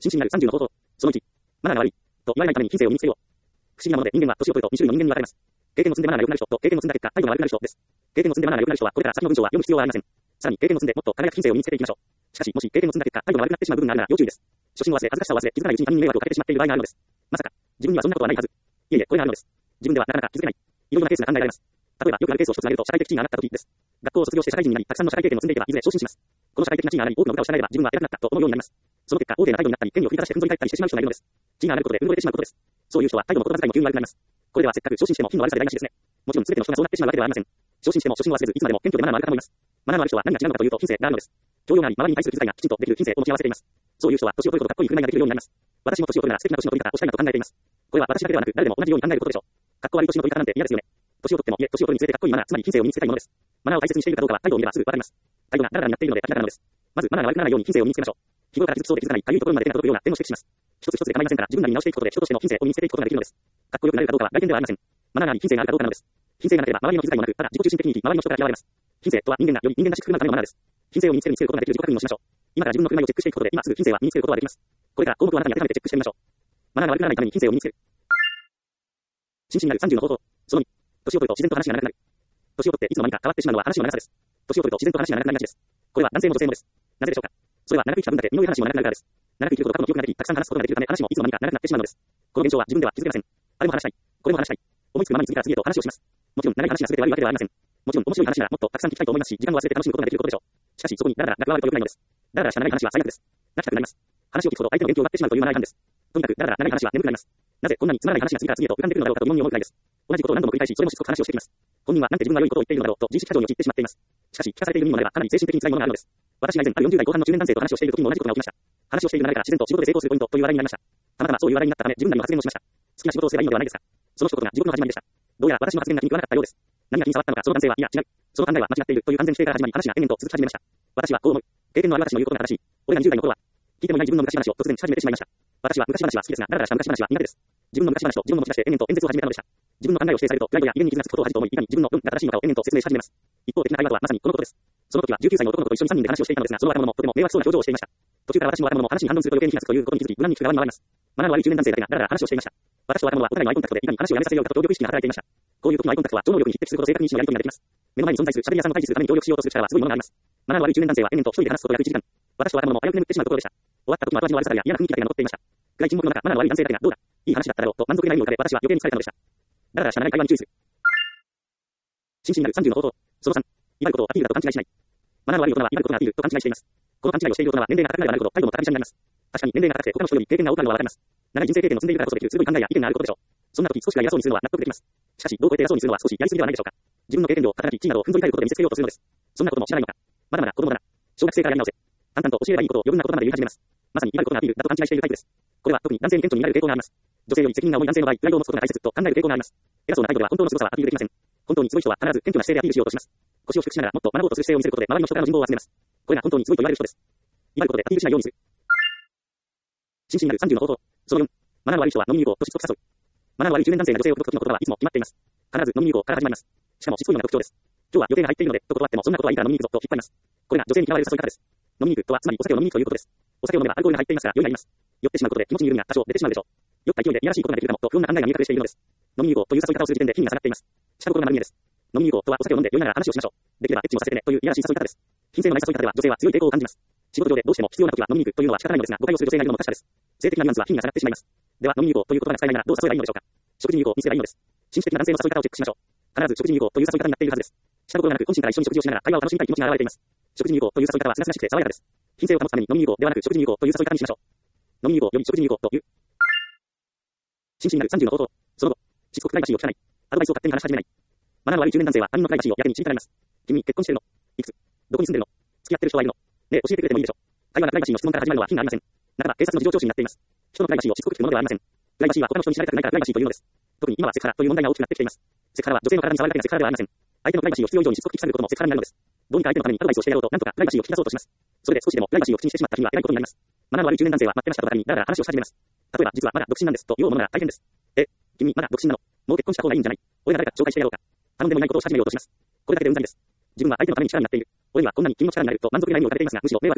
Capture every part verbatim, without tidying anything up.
真摯になるさんじゅうの方法。そのいち。マナーが悪い。と言われないために品性を身につけよう。不思議なもので人間は年を取るとに種類の人間に分かれます。経験を積んでマナーが良くなる人と経験を積んだ結果態度が悪くなる人です。経験を積んでマナーが良くなる人はこれから先の文章は読む必要はありません。さらに経験を積んでもっと輝く品性を身につけていきましょう。しかしもし経験を積んだ結果態度が悪くなってしまう部分があるなら要注意です。初心を忘れ恥ずかしさを忘れ気づかないうちに他人に迷惑をかけてしまっている場合があるのです。まさか自分にはそんなことはないはず。いえいえこれがあるのです。自分ではなかなか気づけない。いろいろなケースが考えられます。例えばよくあるケースを一つ挙げると社会的地位が上がった時です。学校を卒業して社会人になりたくさんの社会経験を積んでいけばいずれ昇進します。この社会的な地位が上がり多くの歌を従えれば自分は偉くなったと思うようになります。その結果大手な態度になったり権利を振りかざしてふんぞり返ったりしてしまう人がいるのです。地位が上がることで潤えてしまうことです。そういう人は態度も言葉遣いも急に悪くなります。これではせっかく昇進しても品の悪さで台無しですね。もちろん全ての人がそうなってしまうわけではありません。昇進しても初心を忘れずいつまでも謙虚でマナーのある方もいます。マナーのある人は何が違うのかというと品性があるのです。教養があり周りに対する気遣いがきちんとできる品性を持ち合わせています。そういう人は年を取るほどかっこいい振る舞いができるようになります。私も年を取るなら素敵な年の取り方をしたいなと考えています。これは私だけではなく誰でも同じように考えることでしょう。かっこ悪い年の取り方なんて嫌ですよね。年を取ってもいえ年を取るにつれてかっこいいマナーつまり品性を身につけたいものです。マナーを大切にしているかどうかは態度を見ればすぐわかります。態度がダラダラになっているので明らかなのです。まずマナーが悪くならないように品性を身につけましょう。日頃から傷つそうで気づかないかゆいところまで手が届くような点を指摘します。一つ一つで構いませんから自分なりに直していくことで人としての品性を身につけていくことができるのです。かっこよくなれるかどうかは外見ではありません。マナーがあり品性があるかどうかなのです。品性がなければ周りの気遣いもなくただ自己中心的に生き周りの人から嫌われます。品性とは人間がより人間らしく振る舞うためのマナーです。品性を身につけるにつけることができる自己確認をしましょう。今から自分の振る舞いをチェックしていくことで今すぐ品性は身につけることができます。これから項目をあなたに当てはめてチェックしてみましょう。マナーが悪くならないために品性を身につける。真摯になるさんじゅうの方法。そのに。年を取ると自然と話が長くなる。年を取っていつの間にか変わってしまうのは話の長さです。年を取ると自然と話が長くなりがちです。これは男性も女性もです。なぜでしょうか。それは長く生きた分だけ身の上話も長くなるからです。長く生きること過去の記憶ができ、たくさん話すことができるため話もいつの間にか長くなってしまうのです。この現象は自分では気づけません。あれも話したい。これも話したい。思いつくままに次から次へと話をします。もちろん長い話が全て悪いわけではありません。もちろん面白い話ならもっとたくさん聞きたいと思いますし、時間を忘れて楽しむことができることでしょう。しかしそこにダラダラが加わると良くないのです。ダラダラした長い話は最悪です。泣きたくなります。話を聞くほど相手の勉強を奪ってしまうというマナー違反です。とにかくダラダラ長い話は眠くなります。なぜこんなにつまらない話が次から次へと浮かんでくるのだろうかと疑問に思うくらいです。同じことを何度も繰り返し、それもしつこく話をしてきます。本人はなんて自分が良いことを言っているのだろうと自意識過剰に陥ってしまっています。しかし聞かされている身にもなればかなり精神的に辛いものがあるのです。私が以前あるよんじゅう代後半の中年男性と話をしている時にも同じことが起きました。話をしている流れから自然と仕事で成功するポイントという話題になりました。たまたまそういう話題になったため自分なりの発言をしました。好きな仕事をすればいいのではないですか。その仕事が地獄の始まりでした。どうやら私の発言が気に食わなかったようです。何が気に障ったのかその男性は、いや違う。その考えは間違っているという完全否定から始まり話が延々と続き始めました。私はこう思う。経験のある私の言うことが正しい。俺がにじゅう代の頃は、聞いてもいない自分の昔話を突然し始めてしまいました。私は昔話は好きですが、だらだらした昔話は苦手です。自分の昔話と自分の持ち出して延々と演説を始めたのでした。自分の考えを否定されると、イライラや異変に傷がつくことを恥と思い、いかに自分の論が正しいのかを延々と説明し始めます。一方的な会話とはまさにこのことです。その時はじゅうきゅう歳の男の子と一緒にさんにんで話をしていたのですが、その若者もとても迷惑そうな表情をしていました。途中から私も若者も話に反論すると余計に気がつくということに気づき、無難に聞く側に回ります。マナーの悪い中年男性だけがだらだら話をしていました。私と若者はお互いのアイコンタクトでいかに話をやめさせようかと協力意識が働いていました。こういう時のアイコンタクトは超能力に匹敵するほど正確に意思のやり取りができます。目の前に存在する喋り屋さんを退治するために協力しようとする力はすごいものがあります。マナーの悪い中年男性は延々と一人で話すこと約いちじかん。私と若者も危うく眠ってしまうところでした。終わった時の後味の悪さや嫌な雰囲気だけが残っていました。暗い沈黙の中、マナーの悪い男性だけがどうだ、いい話だっただろうと満足げな意味を浮かべ、私は余計に疲れたのでした。だらだらした長い会話に注意する。真摯になるさんじゅうの方法。そのさん。威張ることをアピールだと勘違いしない。マナーの悪い大人は威張ることがアピールと勘違いしています。この勘違いをしている大人は年齢が高くなればなるほど態度も高飛車になります。確かに年齢が高くて他の人より経験が多くなるのはわかります。長い人生経験を積んでいるからこそできる鋭い考えや意見があることでしょう。そんな時少しは偉そうにするのは納得できます。しかしどうこえて偉そうにするのは少しやりすぎではないでしょうか。自分の経験量、肩書き、地位などをふんぞり返ることで見せつけようとするのです。そんなことも知らないのか。まだまだ子供だな。小学生からやり直せ。淡々と教えればいいことを余分な言葉まで言い始めます。まさに威張ることがアピールだと勘違いしているタイプです。これは特に男性に顕著に見られる傾向があります。女性より責任が重い男性の場合、プライドを持つことが大切と考える傾向があります。偉そうな態度では本当の凄さはアピールできません。本当にすごい人は必ず謙虚な姿勢でアピールしようとします。腰を低くしながらもっと学ぼうとする姿勢を見せることで周りの人からの人望を集めます。これが本当にすごいと言われる人です。威張ることでアピールしないようにする。真摯になるさんじゅうの方法。そのよん。マナーの悪い人は飲みに行こうとしつこく誘う。マナーの悪い中年男性が女性を口説く時の言葉はいつも決まっています。必ず飲みに行こうから始まります。しかもしつこいのが特徴です。今日は予定が入っているのでと断ってもそんなことはいいから飲みに行くぞと引っ張ります。これが女性に嫌われる誘い方です。飲みに行くとはつまりお酒を飲みに行くということです。お酒を飲めばアルコールが入っていますから酔いがあります。酔ってしまうことで気持ちに緩みが多少出てしまうでしょう。酔った勢いでいやらしいことができるかもと不穏な考えが見え隠れしているのです。飲みに行こうという誘い方をする時点で品が下がっています。下心が丸見えです。飲みに行こうとはお酒を飲んで酔いながら話をしましょう。できればエッチもさせてねといういやらしい誘い方です。品性のない誘い方では女性は強い抵抗を感じます。仕事上でどうしても必要な時は飲みに行くというのは仕方ないのですが、誤解をする女性がいるのも確かです。性的なニュアンスは品が下がってしまいます。では飲みに行こうという言葉が使えないならどう誘えばいいのでしょうか。食事に行こうにすればいいのです。紳士的な男性の誘い方をチェックしましょう。必ず食事に行こうという誘い方になっているはずです。下心がなく本心から一緒に食事をしながら会話を楽しみたい気持ちが現れています。食事に行こうという誘い方はすがすがしくて爽やかです。品性を保つために飲みに行こうではなく食事に行こうという誘い方にしましょう。飲みに行こうより食事に行こうという。真摯になるさんじゅうの方法。その後、しつこくプライバシーを聞かない。アドバイスを勝手に話し始めない。マナーの悪い中年男性は他人のプライバシーをやけに知りたがります。君、結婚してるの？いくつ？どこに住んでるの？付き合ってる人はいるの？ねえ、教えてくれてもいいでしょ。会話がプライバシーの質問から始まるのは品がありません。ならば警察の事情聴取になっています。人のプライバシーをしつこく聞くものではありません。プライバシーは他の人に知られたくないからプライバシーというのです。特に今はセクハラという問題が大きくなってきています。セクハラは女性の体に触るだけがセクハラではありません。相手のプライバシーを必要以上にしつこく聞き下げることもセクハラになるのです。どうにか相手のためにアドバイスをしてやろうと、なんとかプライバシーを聞き出そうとします。それで少しでもプライバシーを口にしてしまった日には偉いことになります。マナーの悪い中年男性は待ってましたとばかりにだらだら話をし始めます。例えば実はまだ独身なんですと言おうものなら大変です。え、君まだ独身なの？もう結婚した方がいいんじゃない？俺が誰か紹介してやろうか。頼んでもいないことをし始めようとします。これだけでうんざりです。自分は相手のために力になっている。俺にはこんなに君の力になると満足げな意味をかけていますが、むしろ迷惑です。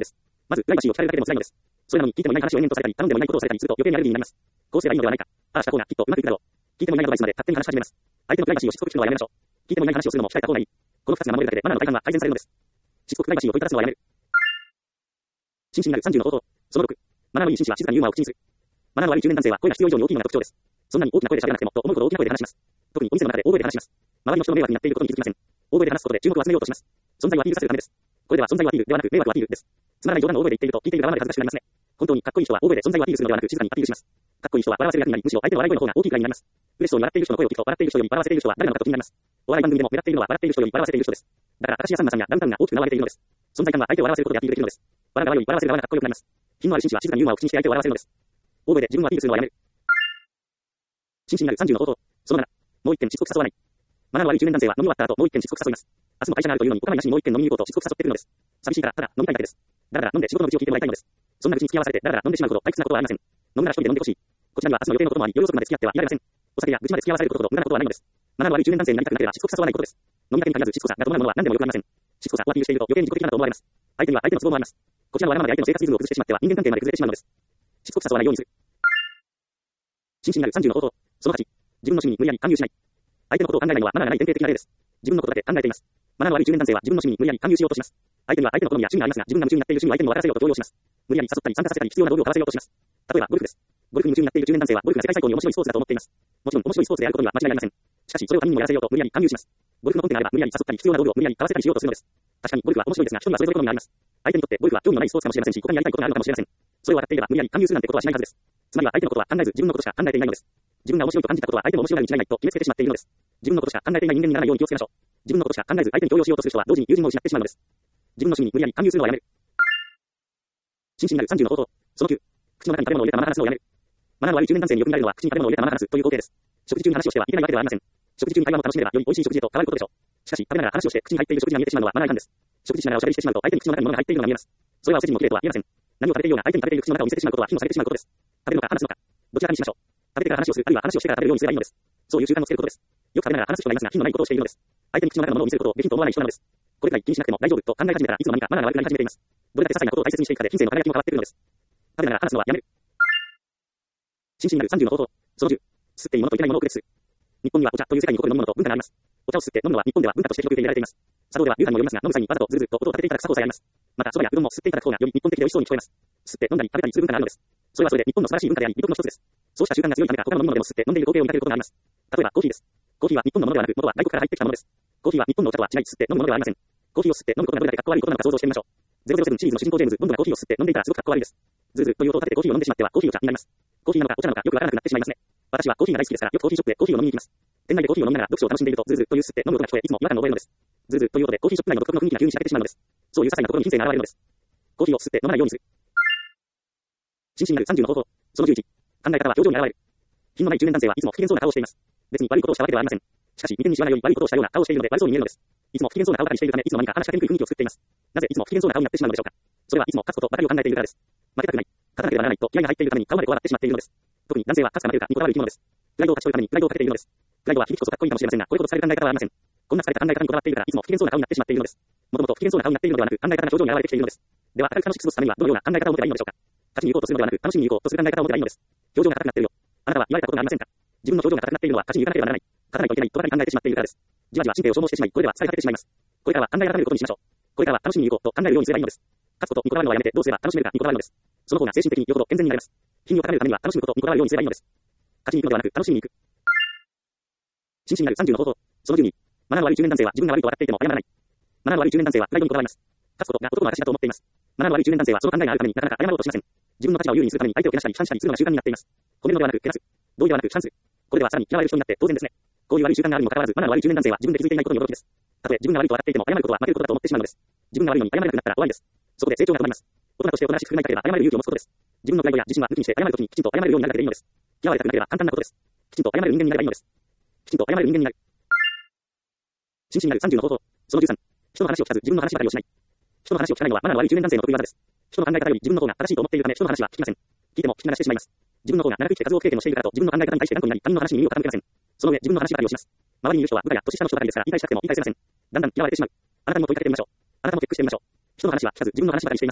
まず、プライバシーを聞かれるだけでも辛いのです。それなのに、聞いてもいない話を延々とされたり、頼んでもいないことをされたりすると余計にアレルギーになります。こうすればいいのではないか。ああした方がきっとうまくいくだろう。聞いてもいないアドバイスまで勝手に話し始めます。相手のプライバシーをしつこく聞くのはやめましょう。聞いてもいない話をするのも控えた方がいい。このふたつが守れるだけでマナーの大半は改善されるのです。しつこくプライバシーを問いただすのはやめる。真摯になるさんじゅうの方法。そのろく。マナーのいい紳士は静かにユーモアを口にする。マナーの悪い中年男性は声が必要以上に大きいのが特徴です。そんなに大きな声で喋らなくてもと思うほど大きな声で話します。特にお店の中で大声で話します。周りの人の迷惑になっていることに気づきません。大声で話すことで注目を集めようとします。存在をアピールさせるためです。これでは存在をアピールではなく迷惑をアピールです。つまらない冗談を大声で言っていると聞いている側まで恥ずかしくなりますね。本当にかっこいい人は大声で存在をアピールするのではなく静かにアピールします。かっこいい人は笑わせる役になり、むしろ相手の笑い声の方が大きいくらいになります。嬉しそうに笑っている人の声を聞くと笑っている人より笑わせている人は誰なのかと気になります。お笑い番組でも狙っているのは笑っている人より笑わせている人です。だから明石家さんまさんやダウンタウンが大きく笑われているのです。存在感は相手を笑わせることでアピールできるのです。笑う側より笑わせる側がかっこよくなります。品のある紳士は静かにユーモアを口にして相手を笑わせるのです。大声で自分をアピールするのはやめる。紳士になるさんじゅうの方法。そのなな。もう一件しつこく誘わない。マナーの悪い中年男性は飲み終わった後もう一件しつこく誘います。明日も会社があるというのにお構いなしにもう一件飲みに行こうとしつこく誘ってくるのです。寂しいからただ飲みたいだけです。だから飲んで仕事の愚痴を聞いてもらいたいのです。そんな愚痴に付き合わされてだらだら飲んでしまうほど退屈なことはありません。飲むなら一人で飲んでほしい。こちらには明日の予定のこともあり、夜遅くまで付き合ってはいられません。お酒や愚痴まで付き合わされることほど無駄なことはないのです。マナーの悪い中年男性になりたくなければしつこく誘わないことです。飲みだけに限らずしつこさが伴うものは何でもよくありません。しつこさをアピールしていると余計に自己的なと思われます。相手には相手の都合もあります。こちらのわがままで相手の生活リズムを崩してしまっては人間関係まで崩れてしまうのです。しつこく誘わないようにする。真摯になるさんじゅうの方法。そのはち。自分の趣味に無理やり勧誘しない。相手のことを考えないのはマナーがない典型的な例です。自分のことだけ考えています。マナーの悪い中年男性は自分の趣味に無理やり勧誘しようとします。相手には相手の好みや趣味がありますが、自分が夢中になっている趣味を相手にも分からせようと強要します。無理やり誘ったり参加させたり必要な道具を買わせようとします。例えばゴルフです。ゴルフに夢中になっている中年男性はゴルフが世界最高に面白いスポーツだと思っています。もちろん面白いスポーツであることには間違いありません。しかしそれを他人にもやらせようと無理やり勧誘します。ゴルフの本点があれば無理やり誘ったり必要な道具を無理やり買わせたりしようとするのです。確かにゴルフは面白いですが、人にはそれぞれ好みがあります。相手にとってゴルフは興味のないスポーツかもしれませんし、他にやりたいことがあるのかもしれません。それを分かっていれば無理やり勧誘するなんてことはしないはずです。つまりは相手のことは考えず自分のことしか考えていないのです。自分が面白いと感じたことは相手も面白いに違いないと決めつけてしまっているのです。自分のことしか考えていない人間にならないように気をつけましょう。自分のことしか考えず相手に強要しようとする人は同時に友人も失ってしまうのです。自分の趣味に無理やり勧誘するのはやめる。真摯になるさんじゅうの方法。そのきゅう。口の中に食べ物を入れたまま話すのをやめる。マナーの悪い中年男性によく見られるのは口に食べ物を入れたまま話すという工程です。食事中に話をしてはいけないわけではありません。食事中に会話を楽しめればより美味しい食事へと変わることでしょう。しかし食べながら話をして口に入っている食事が見えてしまうのはマナー違反です。食事しながらおしゃべりしてしまうと相手に口の中に物が入っているのが見えます。それはお世辞も綺麗とは言えません。何を食べているような相手に食べている口の中を見せてしまうことは火もされてしまうことです。食べるのか話すのか。どちらかにしましょう。食べてから話をする、あるいは話をしてから食べるようにすればいいのです。そういう習慣をつけることです。よく食べながら話す人がいますが、品のないことをしているのです。相手に口の中のものを見せることをできんと思わない人なのです。これくらい気にしなくても大丈夫と考え始めたらいつの間にかマナーが悪くなり始めています。どれだけ些細なことを大切にしていくかで人生の輝きも変わってくるのです。食べながら話すのはやめる。真摯になるさんじゅうの方法。そのじゅう。吸っていいものといけないものを区別する。日本にはお茶という世界に残る飲むものと文化があります。お茶を吸って飲むのは日本では文化として広く受け入れられています。茶道では流派にもよりますが、飲む際にわざとズルズルと音を立てていただく作法さえあります。また、蕎麦やうどんも吸っていただく方がより日本的で美味しそうに聞こえます。吸って飲んだり食べたりする文化があるのです。それはそれで日本の素晴らしい文化であり、魅力の一つです。そうした習慣が強いためか、他の飲み物でも吸って飲んでいる光景を見かけることがあります。例えばコーヒーです。コーヒーは日本のものではなく、元は外国から入ってきたものです。コーヒーは日本のお茶とは違い、吸って飲むものではありません。コーヒーを吸って飲むことがどれだけかっこ悪いことなのか想像してみましょう。ゼロゼロセブンシリーズの主人公ジェームズ・ボンドがコーヒーを吸って飲んでいたらすごくかっこ悪いです。ズルズルという音を立ててコーヒーを飲んでしまってはコーヒーお茶になります。コーヒーなのかお茶なのかよくわからなくなってしまいますね。私はコーヒーが大好きですから、よくコーヒーショップでコーヒーを飲みに行きます。店内でコーヒーを飲みながら読書を楽しんでいると、ズルズルという吸って飲む音が聞こえ、いつも違和感を覚えるのです。ズルズルという音でコーヒーショップ内の独特の雰囲気が急に仕掛けてしまうのです。そういう些細なところに品性が現れるのです。コーヒーを吸って飲まないようにする。真摯になるさんじゅうの方法。そのじゅういち。考え方は表情に現れる。品のない中年男性はいつも不機嫌そうな顔をしています。別に悪いことをしたわけではありません。しかし、見てにしわないように悪いことをしたような顔をしているので悪そうに見えるのです。いつも不機嫌そうな顔をしているため、いつの間にか話しかけにくい雰囲気を作っています。なぜいつも不機嫌そうな顔になってしまうのでしょうか。それはいつも勝つことばかりを考えているからです。負けたくない。勝たなければならないと気合が入っているために顔までこわばってしまっているのです。特に男性は勝つか負けるかにこだわる生き物です。プライドを勝ち取るためにプライドをかけているのです。プライドは響きこそかっこいいかもしれませんが、これほど疲れる考え方はありません。こんな疲れた考え方にこだわっているからいつも不機嫌そうな顔になってしまっているのです。もともと不機嫌そうな顔になっているのではなく、考え方が表情に現れてきているのです。では、明るく楽しく過ごすためにはどのような考え方を持てばいいのでしょうか。勝ちに行こうとするのではなく、楽しみに行こうとする考え方を持てばいいのです。表情が硬くなっているよ。あなたは言われたことがありませんか。自分の表情が硬くなっているのは勝ちに行かなければならない。勝たないといけないとばかり考えてしまっているからです。じわじわ神経を消耗してしまい、これでは疲れ果ててしまいます。これからは考え改めることにしましょう。これからは楽しみに行こうと考えるようにすればいいのです。勝つことにこだわるのはやめて、どうすれば楽しめるかにこだわるのです。その方が精神的によほど健全になれます。品を高めるためには楽しむことにこだわるようにすればいいのです。勝ちに行くのではなく、楽しみに行く。真摯になるさんじゅうの方法。そのじゅうに。マナーの悪い中年男性は自分が悪いと分かっていても謝らない。マナーの悪い中年男性はプライドにこだわります。勝つことが男の証だと思っています。マナーの悪い中年男性はその考えがあるためになかなか謝ろうとしません。自分の立場を有利にするために相手をけなしたり、批判したりするのが習慣になっています。褒めるのではなく、けなす。同意ではなく、批判する。これではさらに嫌われる人になって当然ですね。こういう悪い習慣があるにもかかわらず、マナーの悪い中年男性は自分で気づいていないことに驚きです。たとえ自分が悪いと分かっていても謝ることは負けることだと思ってしまうのです。自分が悪いのに謝れなくなったら終わりです。そこで成長が止まります。大人としておとなしく振る舞いたければ謝れる勇気を持つことです。自分のプライドや自信は武器にして謝るときにきちんと謝れるようになるだけでいいのです。嫌われたくなければ簡単なことです。きちんと謝れる人間になればいいのです。きちんと謝れる人間になる。真摯になるさんじゅうの方法。そのじゅうさん。人の話を聞かず自分の話ばかりをしない。人の話を聞かないのはマナーの悪い中年男性の得意技です。人の考え方より自分の方が正しいと思っているため人の話は聞きません。聞いても聞き流してしまいます。自分の方が長く生きて数多く経験をしているからと自分の考え方に対して頑固になり他人の話に耳を傾けません。その上自分の話ばかりをします。周りにいる人は部下や年下の人ばかりですから言い返したくても言い返せません。だんだん嫌われてしまう。あなたにも問いかけてみましょう。あなたもチェックしてみましょう。人の話は聞かず自分の話ばかりしていませんか。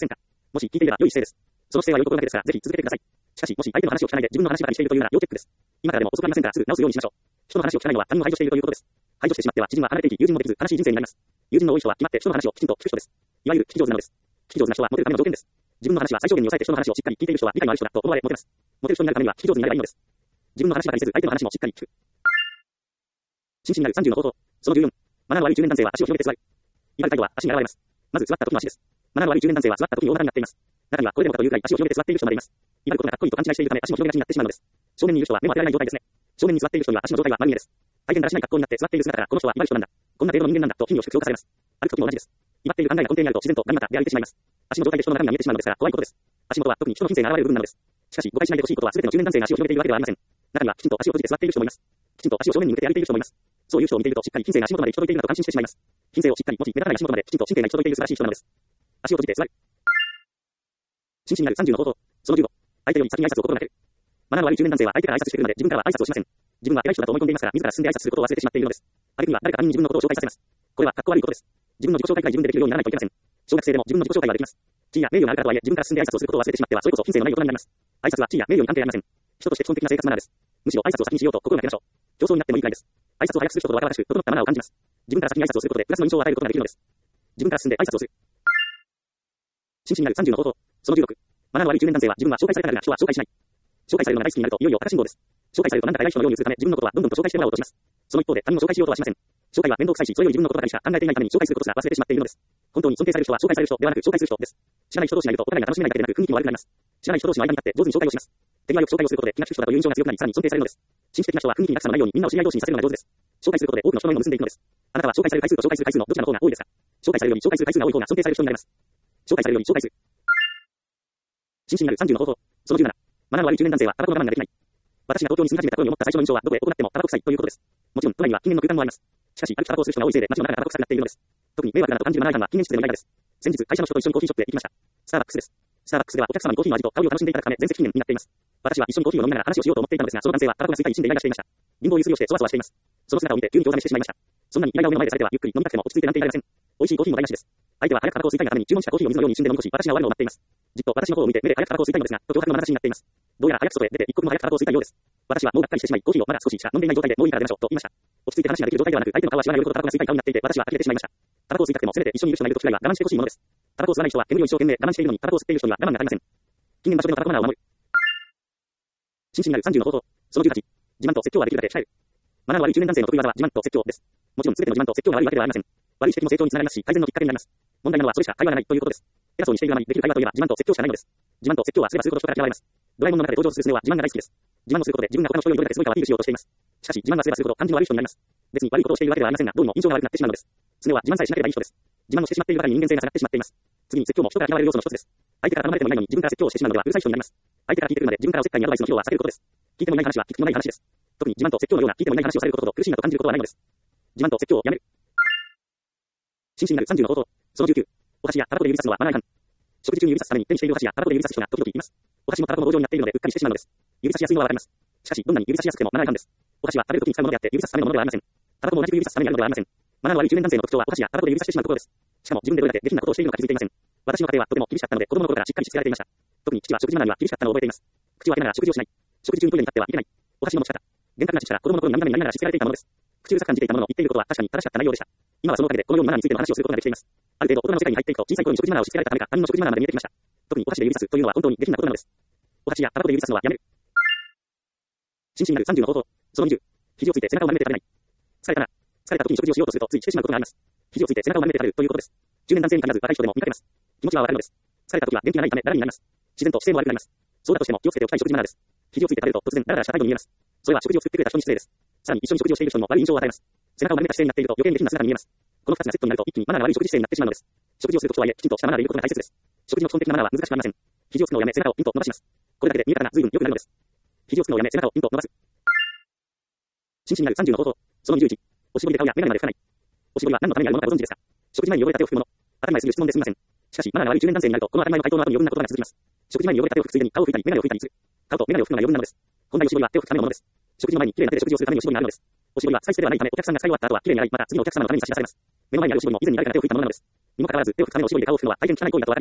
もし聞いていれば良い姿勢です。その姿勢は良い心がけですから、ぜひ続けてください。しかし、もし相手の話を聞かないで自分の話ばかりしているというなら要チェックです。今からでも遅くありませんから、すぐ直すようにしましょう。人の話を聞かないのは他人を排除しているということです。排除してしまっては知人は離れていき、友人もできず、悲しい人生になります。友人の多い人は決まって人の話をきちんと聞く人です。いわゆる聞き上手なのです。聞き上手な人はモテるための条件です。自分の話は最小限に抑えて人の話をしっかり聞いている人は理解のある人だと思われモテます。モテる人になるためには聞き上手になればいいのです。自分の話ばかりせず相手の話もしっかり聞く。真摯になるさんじゅうの方法。そのじゅうよん。マナーの悪い中年男性は足を広げて座る。威張る態度は足に現れます。まず座った時の足です。マナーの悪い中年男性は座った時に大股になっています。中にはこれでもかというくらい足を広げて座っている人までいます。威張ることがかっこいいと勘違いしているため足も広げがちになってしまうのです。正面にいる人は目も当てられない状態ですね。正面に座っている人には足の状態は丸見えです。回転だらしない格好になって座っている姿からこの人は威張る人なんだ。こんな程度の人間なんだと頻度を評価されます。歩く時も同じです。威張っている考えが根底にあると自然とガニ股で歩いてしまいます。足の状態で人の中身が見えてしまうのですから怖いことです。足元は特に人の品性が現れる部分なのです。しかし誤解しないでほしいことは全ての中年男性が足を広げているわけではありません。中にはきちんと足を閉じて座っている人もいます。きちんと足を正面に向けて歩いている人もいます。そういう人を見ているとしっかり品性が足元まで行き届いているなと感心してしまいます。品性をしっかり持ち目立たない足元まできちんと神経が行き届いている素晴らしい人なのです。足を閉じて座る。真摯になるさんじゅうの方法。そのじゅうご。相手より先に挨拶を心がける。マナーの悪い中年男性は相手から挨拶してくるので自分からは挨拶をしません。自分は偉い人だと思い込んでいますから自ら進んで挨拶することを忘れてしまっているのです。あるいは誰か他人に自分のことを紹介させます。これはかっこ悪いことです。自分の自己紹介が自分でできるようにならないといけません。小学生でも自分の自己紹介はできます。地位や名誉があるからとはいえ自分から進んで挨拶をすることを忘れてしまってはそれこそ品性のない大人になります。挨拶は地位や名誉に関係ありません。人として基本的な生活マナーです。むしろ挨拶を先にしようと心がけましょう。競争になってもいいくらいです。挨拶を早くする人と若々しく整ったマナーを感じます。自分から先に挨拶をすることでプラスの印象を与えることができるのです。自分から進んで挨拶をする。真摯になるさんじゅうの方法。そのじゅうろく。マナーの悪い中年男性は自分は紹介されたが人は紹介しない。紹介されるのが大好きになるといよいよ赤信号です。紹介されるとなんだか偉い人のように映るため自分のことはどんどんと紹介してもらおうとします。その一方で他人を紹介しようとはしません。紹介は面倒くさいしそれより自分のことばかりしか考えていないために紹介することすら忘れてしまっているのです。本当に尊敬される人は紹介される人ではなく紹介する人です。知らない人同士がいるとお互いが楽しめないだけでなく雰囲気も悪くなります。知らない人同士の間に立って上手に紹介をします。手際よく紹介をすることで気が利く人だという印象が強くなりさらに尊敬されるのです。紳士的な人は雰囲気に落差のないようにみんなを知り合い同士にさせるのが上手です。紹介することで多くの人の縁を結んでいくのです。あなたは紹介される回数と紹介する回数のどちらの方が多いですか？紹介されるより紹介する回数が多い方が尊敬される人になります。紹介されるより紹介する。真摯になるさんじゅうの方法。そのじゅうなな。マナーの悪い中年男性はタバコの我慢ができない。私が東京に住み始めた頃に思った最初の印象はどこへ行ってもタバコ臭いということです。もちろん都内には禁煙の空間もあります。しかし歩きタバコをする人が多いせいで街の中がタバコ臭くなっているのです。特に迷惑だなと感じるマナー違反は禁煙室でのイライラです。先日会社の人と一緒にコーヒーショップへ行きました。スターバックスです。スターバックスではお客様にコーヒーの味と香りを楽しんでいただくため全席禁煙になっています。私は一緒にコーヒーを飲みながら話をしようと思っていたのですがその男性はタバコが吸いたい一心でイライラしていました。貧乏ゆすりをしてそわそわしています。その姿を見て急に興ざめしてしまいました。そんなにイライラを目の前でされてはゆっくり飲みたくても落ち着いてなんていられません。美味しいコーヒーも台無しです。相手は早くタバコを吸いたいがために注文したコーヒーを水のように一瞬で飲み干し私が終わるのを待っています。じっと私の方を見て目で早くタバコを吸いたいのですがと脅迫の眼差しになっています。どうやら早く外へ出て一刻も早くタバコを吸いたいようです。私はもうがっかりしてしまいコーヒーをまだ少ししか飲んでいない状態でもういいから出ましょうと言いました。落ち着いて話ができる状態ではなく相手の顔は知らないほどタバコが吸いたい顔になっていて私は呆れてしまいました。タバコを吸いたくてもせめて一緒にいる人がいる時くらいは我慢してほしいものです。タバコを吸わない人は煙を一生懸命我慢しているのにタバコを吸っている人には我慢が足りません。禁煙場所でのタバコマナーを守る。真摯になるさんじゅうの方法。そのじゅうはち。自慢と説教はできるだけ控える。マナーの悪い中年男性の得意技は自慢と説教です。もちろん全ての自慢と説教が悪いわけではありません。悪い指摘も成長につながりますし改善のきっかけになります。問題なのはそれしか会話がないということです。偉そうにしているあまりできる会話といえば自慢と説教しかないのです。自慢と説教はすればするほど人から嫌われます。ドラえもんの中で登場するスネは自慢が大好きです。自慢をすることで自分が他の人よりどれだけすごいかをアピールしようとしています。しかし自慢がすればするほど感じの悪い人になります。別に悪いことをしているわけではありませんがどうも印象が悪くなってしまうのです。スネは自慢さえしなければいい人です。自慢をしてしまっているばかりに人間性が下がってしまっています。次に説教も人から嫌われる要素の一つです。相手から頼まれてもいないのに自分から説教をしてしまうのではうるさい人になります。相手から聞いてくるまで自分からおせっかいにアドバイスの費用は避けることです。聞いてもいない話は聞く気もない話です。特に自慢と説教のような聞いてもいない話をされることほど苦しいなと感じることはないのです。自慢と説教をやめる。真摯になるさんじゅうの方法。そのじゅうきゅう。お箸やタバコで指さすのはマナー違反。食事中に指さすために手にしているお箸やタバコで指さす人が時々います。お箸もタバコも棒状になっているのでうっかりしてしまうのです。指差しやすいのはわかります。しかしどんなに指差しやすくてもマナー違反です。お箸は食べる時に使うものであって指差すためのものではありません。タバコも同じく指差すためにあるのではありません。マナーの悪い中年男性の特徴はお箸やタバコで指差してしまうところです。しかも自分でどれだけ下品なことをしているのか気づいていません。私の家庭はとても厳しかったので子供の頃からしっかりしつけられていました。特に父は食事マナーには厳しかったのを覚えています。口を開けながら食事をしない。食事中にトイレに立ってはいけない。お箸の持ち方。厳格な父から子供の頃に涙になりながらしつけられていたものです。口うるさく感じていたものの言っていることは確かに正しかった内容でした。今はそのおかげでこのようなマナーについての話をすることができています。ある程度大人の世界に入っていくと小さい頃に食事マナーをしつけられたためか他人の食事マナーまで見えてきました。特にお箸で指さすというのは本当に下品なことなのです。お箸やタバコで指さすのはやめる。真摯になるさんじゅうの方法。そのにじゅう。肘をついて背中を丸めて食べない。疲れたな。疲れた時に食事をしようとするとついしてしまうことがあります。肘をついて背中を丸めて食べるということです。中年男性に限らず若い人でも見かけます。気持ちはわかるのです。疲れた時は元気がないためだらになります。自然と姿勢も悪くなります。そうだとしても気をつけておきたい食事マナーです。肘をついて食べると突然ダラダラした態度に見えます。それは食事を作ってくれた人に失礼です。さらに一緒に食事をしている人にも悪い印象を与えます。背中を丸めた姿勢になっていると余計に下品な姿に見えます。このふたつがセットになると一気にマナーが悪い食事姿勢になってしまうのです。食事をするときとはいえきちんとしたマナーでいることが大切です。食事の基本的なマナーは難しくありません。肘をつくのをやめ背中をピンと伸ばします。これだけで見え方が随分良くなるのです。肘をつくのをやめ背中をピンと伸ばす。真摯になるさんじゅうの方法。そのにじゅういち。おしぼりで顔や眼鏡まで拭かない。おしぼりは何のためにあるものかご存知ですか？食事前に汚れた手を拭くもの。当たり前すぎる質問ですみません。しかしマナーが悪い中年男性になるとこの当たり前の回答の後に余分なことが続きます。食事前に汚れた手を拭くついでに顔を拭いたり眼鏡を拭いたりする。顔と眼鏡を拭くのが余分なのです。本来おしぼりは手を拭くためのものです。食事の前に綺麗な手で食事をするためにおしぼりがあるのです。おしぼりは使い捨てではないためお客さんが使い終わった後は綺麗に洗いまた次のお客様のために差し出されます。目の前にあるおしぼりも以前に誰かが手を拭いたものなのです。にもかかわらず手を拭くためのおしぼりで顔を拭くのは大変汚い行為だとわかりますね。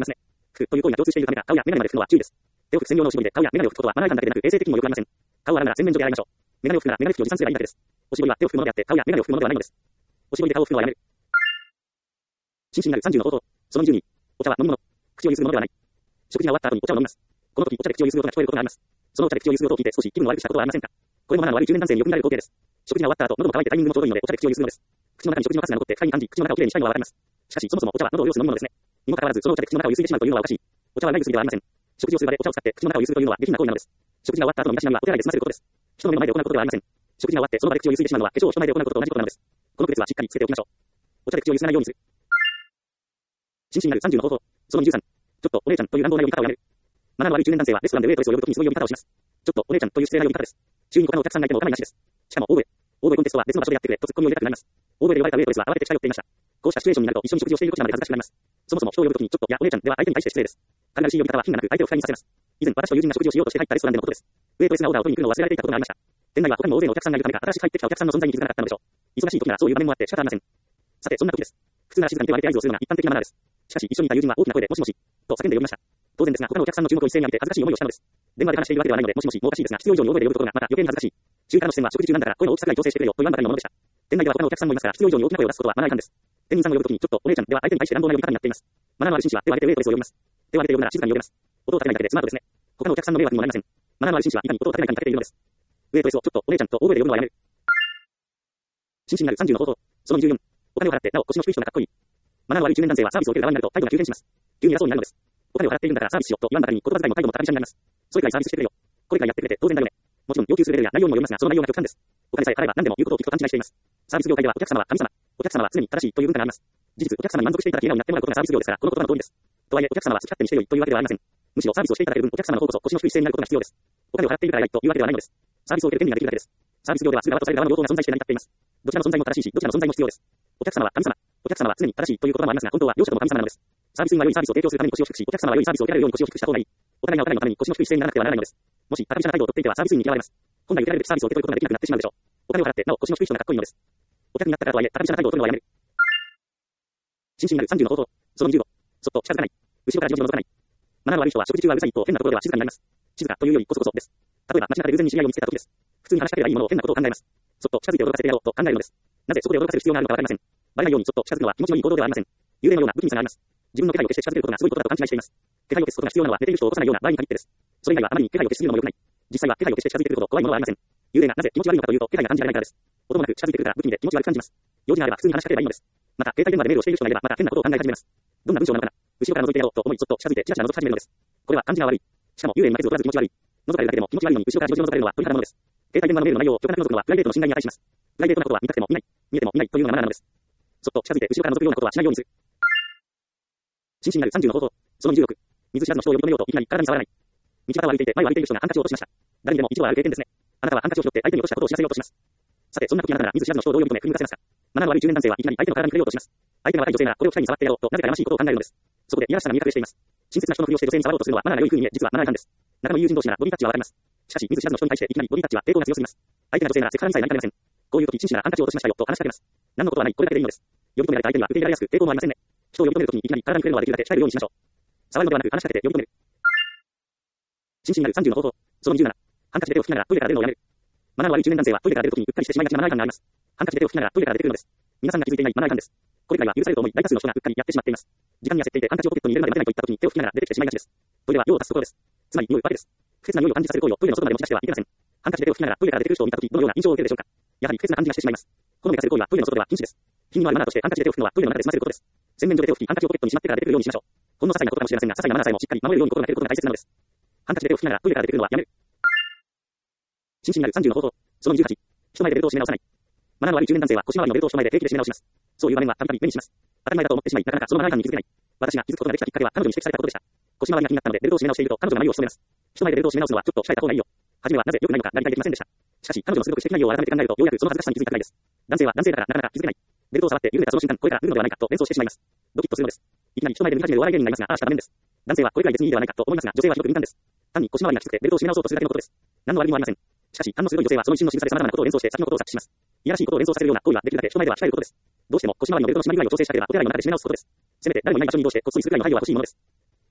拭くという行為が共通しているためか、顔やメガネまで拭くのは注意です。手を拭く専用のおしぼりで顔やメガネを拭くことはマナー違反だけでなく衛生的にも良くありません。顔を洗うなら洗面所で洗いましょう。メガネを拭くならメガネ拭きを持参すればいいだけです。おしぼりは手を拭くものであって顔やメガネを拭くものではないのです。おしぼりで顔を拭くのはやめる。心身になるさんじゅうの方法。そのにじゅうに。お茶は飲み物。口をゆするものではない。食事が終わった後にお茶を飲みます。この時お茶で口をゆする音が聞こえることがあります。そのお茶で口をゆする音を聞いて少し気分を悪くしたことはありませんか？これもマナーの悪い中年男性によく見られる光景です。食事が終わった後、喉も乾いてタイミングもちょうどいいのでお茶で口をゆするのです。口の中に食事のカスが残って不快に感じ、口の中をきれいにしたいのはわかります。しかしそもそもお茶は喉を潤す飲み物ですね。にもかかわらずそのお茶で口の中をゆすいでしまうというのはおかしい。お茶はない薬ではありません。食事をする場でお茶を使って口の中をゆするというのは下品な行為なのです。食事が終わった後の身だしなみはお手洗いで済ませることです。人の目の前で行うことではありません。食事が終わってその場で口をゆすいでしまうのは化粧を人前で行うことと同じことなのです。この区別はしっかりつけておきましょう。お茶で口をゆすらないようにする。心身になるさんじゅうの方法。そのにじゅうさん。ちょっとお姉ちゃんという乱暴な呼び方をやめる。マナーの悪い中年男性はレストランでウェイトレスを呼ぶときにそういう呼び方をします。ちょっとお姉ちゃんという失礼な呼び方です。周囲に他のお客さんがいてもお構いなしです。しかも、オーブエ。オーブエコンテストは別の場所でやってくれとツッコミを入れたくなります。オーブエで呼ばれたウェイトレスは慌てて近寄っていました。こうしたシチュエーションになると一緒に食事をしていることまで恥ずかしくなります。そもそも人を呼ぶときにちょっとやお姉ちゃんでは相手に対して失礼です。軽々しい呼び方は品がなく相手を不快にさせます。以前、私と友人が食事をしようとして入ったレストランでのことです。ウェイトレスがオーダーを取りに来るのを忘れられていたことがありました。店内は他にも大勢のお客さんがいるためか新しく入ってきたお客さんの存在に気づかなかったのでしょう。忙しい時ならそういう場面もあって仕方ありません。さて、そんな時です。普通なら静かに手を挙げて合図をするのが一般的なマナーです。しかし、一緒にいた友人は大きな声でもしもしと叫んで呼びました。当然ですが、他のお客さんの注目を一斉に浴びて恥ずかしい思いをしたのです。電話で話しているわけではないので、もしもしもおかしいですが、必要以上に大声で呼ぶことがまた余計に恥ずかしい。中華の視線は食事中なんだから声の大きさくらい調整してくれよと言わんばかりのものでした。店内では他のお客さんもいますから、必要以上に大きな声を出すことはマナー違反です。店員さんを呼ぶときにちょっとお姉ちゃんでは相手に対して乱暴な呼び方になっています。マナーのある紳士は手を挙げてウェイトレスを呼びます。手を挙げて呼ぶなら静かに呼べます。音を立てないだけでスマートですね。他のお客さんの迷惑にもなりません。マナーのある紳士はいかに音を立てないかにかけているのです。ウェイトレスをちょっとお姉ちゃんと大声で呼ぶのはやめる。心身になるさんじゅうの方法。そのにじゅうよん。お金を払ってなお腰の低い人がかっこいい。マナーの悪い中年男性はサービスを受ける側になると態度が急変します。急に偉そうになるのです。お金を払っているんだからサービスしようと言わんばかりに言葉遣いも態度も高飛車になります。それくらいサービスしてくれよ。これくらいやってくれて当然だよね。もちろん要求するレベルや内容にもよりますが、その内容が極端です。お金さえ払えば何でも言うことを聞くと勘違いしています。サービス業界ではお客様は神様。お客様は常に正しいという文化があります。事実、お客様に満足していただき笑顔になってもらうことがサービス業ですから、この言葉の通りです。とはいえ、お客様は好き勝手にしてよいというわけではありません。むしろサービスをしていただける分、お客様の方こそ腰の低い姿勢になることが必要です。お金を払っているから偉いというわけではないのです。サービスを受ける権利ができるだけです。サービス業ではすぐ側とされる側の両党が存在して成り立っています。どちらの存在も正しいし、どちらの存在も必要です。お客様は神様。お客様は常に正しいという言葉もありますが、本当は両者とも神様なのです。サービス員は良いサービスを提供するために腰を低くし、お客様は良いサービスを受けられるように腰を低くした方がいい。お互いがお互いのために腰の低い姿勢にならなくてはならないのです。もし、高飛車な態度をとっていてはサービス員に嫌われます。本来受けられるべきサービスを受け取ることができなくなってしまうでしょう。お金を払ってなお腰の低い人がかっこいいのです。お客になったからとはいえ、高飛車な態度を取るのはやめる。心身になるさんじゅうの方法。そのにじゅうご。そっと近づかない。後ろからじろじろ覗かない。マナーの悪い人は食事中はうるさいと変なところでは静かになります。静かというよりこそこそです。例えば街中で偶然に知り合いを見つけた時です。普通に話しかければいいものを変なことを考えます。そっと近づいて驚かせてやろうと考えるのです。なぜそこで驚かせる必要があるのかわかりません。バレないようにそっと近づくのは気持ちのいい行動ではありません。幽霊のような不気味さがあります。自分の気配を消して近づけることがすごいことだと勘違いしています。気配を消すことが必要なのは寝ている人を起こさないような場合に限ってです。それ以外はあまりに気配を消しすぎるのも良くない。実際は気配を消して近づいてくるほど怖いものはありません。幽霊がなぜ気持ち悪いのかというと気配が感じられないからです。音もなく近づいてくるから不気味で気持ち悪く感じます。用事があれば普通に話しかければいいのです。また携帯電話でメールをしている人がいればまた変なことを考え始めます。どんな文章なのかな。後ろから覗いてやろうと思いそっと近づいてチラチラ覗き始めるのです。これは感じが悪い。しかも幽霊に負けず劣らず気持ち悪い。覗かれるだけでも気持ち悪いのに後ろからじろじろ覗かれるのは鳥肌なのです。携帯電話のメールの内容を極端に覗くのはプライベートの侵害に値します。プライベートなことは見たくても見ない、見えても見ないというのがマナーなのです。そっと近づいて後ろから覗くようなことはしないようにする。心身になるさんじゅうの方法。そのにじゅうろく。見ず知らずの人を呼び止めようといきなり体に触らない。道端を歩いていて前を歩いている人がハンカチを落としました。誰にでも一度はある経験ですね。あなたはハンカチを拾って相手に落としたことを知らせようとします。さて、そんな時あなたなら見ず知らずの人をどう呼び止め振り向かせますか。マナーの悪い中年男性はいきなり相手の体に触れようとします。相手が若い女性ならこれを機会に触ってやろうとなぜかやましいことを考えるのです。そこでいやらしさが見え隠れしています。親切な人のふりをして女性に触ろうとするのはマナーが良い風に見え、実はマナー違反です。仲のいい友人同士ならボディタッチはわかります。しかし見ず知らずの人に対していきなりボディタッチは抵抗が強すぎます。相手が女性ならセクハラにさえなりかねません。こういう時紳士ならハンカチを落としましたよと話しかけます。何のことはない、これだけでいいのです。呼び止められた相手には受け入れられやすく抵抗もありませんね。人を呼び止める時にいきなり体に触れるのはできるだけ控えるようにしましょう。触るのではなく話しかけて呼び止める。心身になるさんじゅうの方法。そのにじゅうなな。ハンカチで手を拭きながらトイレから出るのをやめる。マナーの悪い中年男性はトイレから出る時にうっかりしてしまいがちなマナー違反があります。ハンカチで手を拭きながらトイレから出てくるのです。皆さんが気づいていないマナー違反です。これくらいは許されると思い大多数の人がうっかりやってしまっています。時間に焦っていてハンカチをポケットに入れるまで待てないといった時に手を拭きながら出てきてしまいがちです。トイレは用を足すところです。つまり匂いを分けです。不潔な匂いを感じさせる行為をトイレの外まで持ち出してはいけません。ハンカチで手を拭きながらトイレから出てくる人を見た時どのような印象を受けるでしょうか。やはり不潔な感じがしてしまいます。好みがする行為はトイレの外では禁止です。品のあるマナーとしてハンカチで手を拭くのはトイレの中で済ませることです。洗面所で手を拭きハンカチをポケットにしまってから出てくるようにしましょう。ほんの些細なことかもしれませんが、些細なマナーさえもしっかり守れるように心がけることが大切なのです。ハンカチで手を拭きながらトイレから出てくるのはやめる。心身になるさんじゅうの方法。そのにじゅうはち。人前でベルトを締め直さない。マナーの悪い中年男性は腰回りのベルトを人前で平気で締め直します。そういう場面はたびたび目にします。当たり前だと思ってしまい、なかなかそのマナー違反に気づけない。私が気づくことができたきっかけは彼女に指摘されたことでした。腰回りが気になったのでベルトを締め直していると彼女が眉を潜めます。人前でベルトを締め直すのはちょっと控えた方がいいよ。初めはなぜ良くないのか理解できませんでした。しかし彼女のすごく指摘内容を改めて考えるとようやくその恥ずかしさに気づいたくらいです。男性は男性だからなかなか気づけない。ベルトを触って緩めたその瞬間、これから来るのではないかと連想してしまいます。ドキッとするのです。いきなり人前で見始めるお笑い芸人になりますが、ああした場面です。男性はこれくらい別にいいではないかと思いますが、女性はひどく見たんです。単に腰回りがきつくてベルトを締め直そうとするだけのことです。何の悪いもありません。しかし、反応鋭い女性はその一瞬の仕草で様々なことを連想して先のことを察知します。いやらしいことを連想させるような行為はできるだけ人前では控えることです。どうしても腰回りのベルトの締まり具合を調整したければお手洗いの中で締め直すことです。せめて誰もいない場所に移動してこっそりするくらいの配慮は欲しいものです。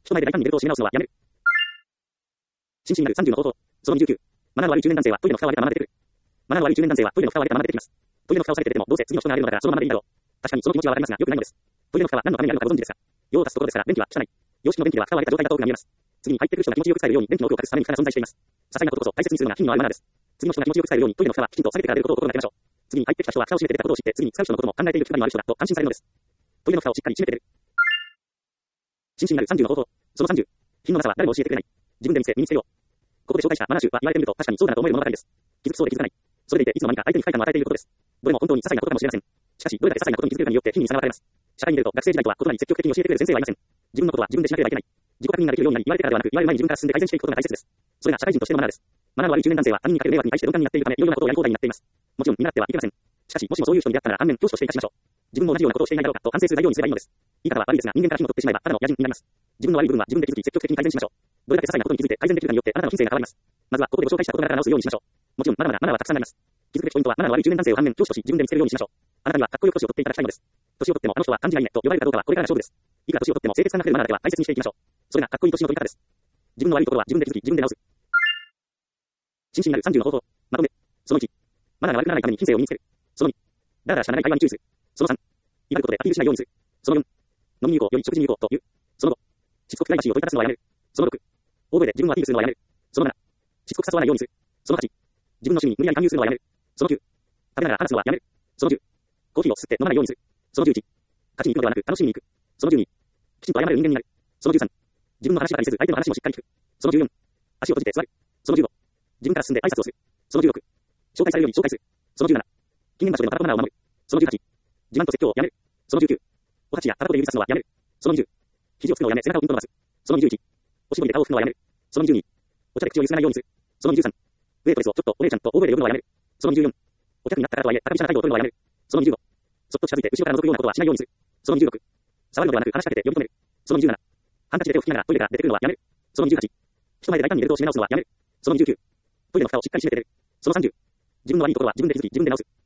人前で大胆にベルトを締め直すのはやめる。心身になるさんじゅうの方法。そのにじゅうきゅう。マナーの悪い中年男性はトイレの蓋を開けたまま出てくる。マナーの悪い中年男性はトイレの蓋を開けたまま出てきます。トイレの蓋を下げて出てもどうせ次の人が荒れるのだからそのままでいいだろう。確かにその気持ちはわかりますが良くないのです。トイレの蓋は何のためにあるのかご存知ですか。用を足すところですから便器は汚い。洋式の便器では蓋を開けた状態が遠くが見えます。次に入ってくる人が気持ちよく使えるように便器の奥を隠すために蓋が存在しています。些細なことこそ大切にするのが日々のあるマナーです。次の人が気持ちよく使えるようにトイレの蓋はきちんと下げてから出ることを心がけましょう。次に入ってきた人は蓋を閉めて出たことを知って次に使う人のことも考えている気配のある人だと安心されるのです。トイレの蓋をしっかり閉めて出る。心身になるさんじゅうの方法。そのさんじゅう。品のなさは誰も教えてくれない。自分で見つけ身につけよう。ここで紹介したマナー集は言われてみると確かにそうだなと思える物語です。気づくそうで気づかない。それでいていつの間にか相手に不快感を与えていることです。どれも本当に些細なことかもしれません。しかしどれだけ些細なことに気づけるかによって日々に差が分かれます。社会に出ると学生時代とは異なり積極的に教えてくれる先生はいません。自分のことは自分でしなければいけない。自己確認ができるようになり言われてからではなく言われる前に自分から進んで改善していくことが大切です。それが社会人としてのマナーです。マナーの悪い中年男性は他人にかける迷惑に対して鈍感になっているためいろいろなことをやり放題になっています。もちろん見習ってはいけません。しかしもしもそういう人に出会ったら反面教師としていたしましょう。自分も同じようなことをしていないだろうかと反省する材料にすればいいのです。言い方は悪いですが人間から火を取ってしまえばただの野人になります。自分の悪い部分は自分で気づき積極的に改善しましょう。どれだけ些細なことに気づいて改善できるかによってあなたの人生が変わります。まずはここでご紹介した事柄から直すようにしましょう。もちろんまだまだマナーはたくさんあります。気づくべきポイントはマナーの悪い中年男性を反面教師とし自分で見つけるようにしましょう。あなたにはかっこよく年を取っていただきたいのです。年を取ってもあの人は感じがいいねと呼ばれるかどうかはこれからが勝負です。いくら年を取っても清潔感が出るマナーだけは大切にしていきましょう。それがかっこいい年の取り方です。自分の悪いところは自分で気づき自分で直す。心身になるさんじゅうの方法。まとめ。そのいち。マナーが悪くならないために品性を身につける。そのに。だらだらしかない会話に注意する。そのさん。威張ることでアピールしないようにする。そのよん。飲みに行こうより食事に行こうと言う。そのご。しつこくプライバシーを問いただすのはやめる。そのろく。大声で自分をアピールするのはやめる。そのなな。しつこく誘わないようにする。そのはち。自分の趣味に無理やり勧誘するのはやめる。そのきゅう。食べながら話すのはやめる。そのじゅう。コーヒーを吸って飲まないようにする。そのじゅういち。勝ちに行くのではなく楽しみに行く。そのじゅうに。きちんと謝れる人間になる。そのじゅうさん。自分の話ばかりせず相手の話もしっかり聞く。そのじゅうよん。足を閉じて座る。そのじゅうご。自分から進んで挨拶をする。そのじゅうろく。紹介されるように紹介する。そのじゅうなな。禁煙場所でのタバコマナーを守る。そのじゅうはち。自慢と説教をやめる。そのじゅうきゅう。おはちやタバコで指さすのはやめる。そのにじゅう。肘をつくのをやめ背中をピンと伸ばす。そのにじゅういち。おしぼりで顔を拭くのはやめる。そのにじゅうに。お茶で口をゆすらないようにする。そのにじゅうさん。ウェイトレスをちょっとお姉ちゃんと大声で呼ぶのはやめる。そのにじゅうよん。お客になったからとはいえ高飛車な態度を取るのはやめる。そのにじゅうご。そっと近づいて後ろから覗くようなことはしないようにする。そのにじゅうろく。触るのではなく話しかけて呼び止める。そのにじゅうなな。ハンカチで手を拭きながらトイレから出てくるのはやめる。そのにじゅうはち。人前で大胆にベルトを締め直すのはやめる。そのにじゅうきゅう。トイレの蓋をしっかり閉めて出る。そのさんじゅう。自分の悪いところは自分で気づき自分で直す。